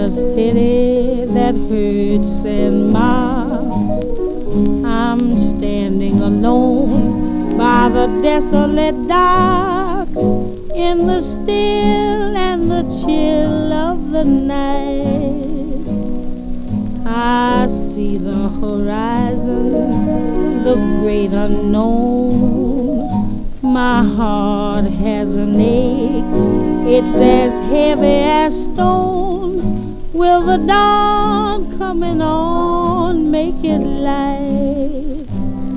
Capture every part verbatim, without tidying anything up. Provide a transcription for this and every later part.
a city that hurts and mobs. I'm standing alone by the desolate docks in the still and the chill of the night. I see the horizon, the great unknown. My heart has an ache, it's as heavy as stone. Will the dawn coming on make it light?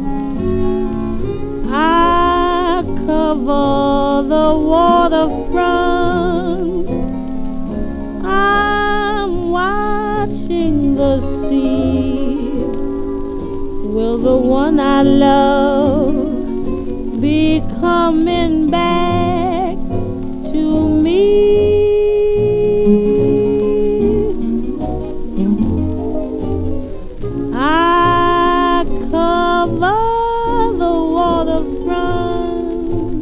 I cover the waterfront, I'm watching the sea. Will the one I love be coming back to me? I cover the waterfront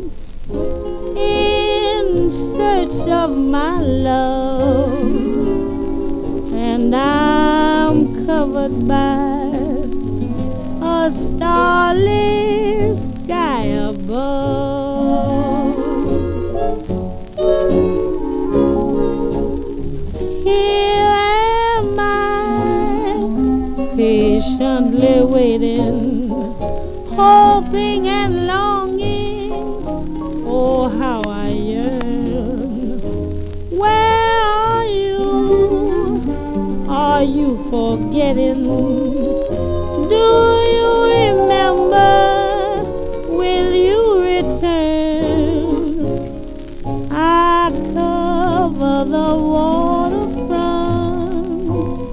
in search of my love, and I'm covered by a starless sky above. Here am I, patiently waiting, hoping and longing. Oh, how I yearn. Where are you? Are you forgetting? Do you remember? Will you return? I cover the waterfront,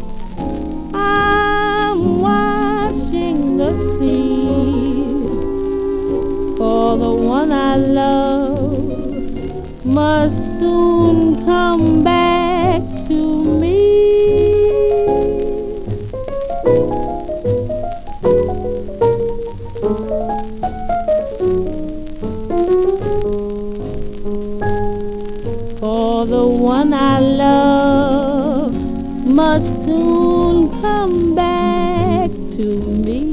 I'm watching the sea. For the one I love must soon come back to me. For the one I love must soon come back to me.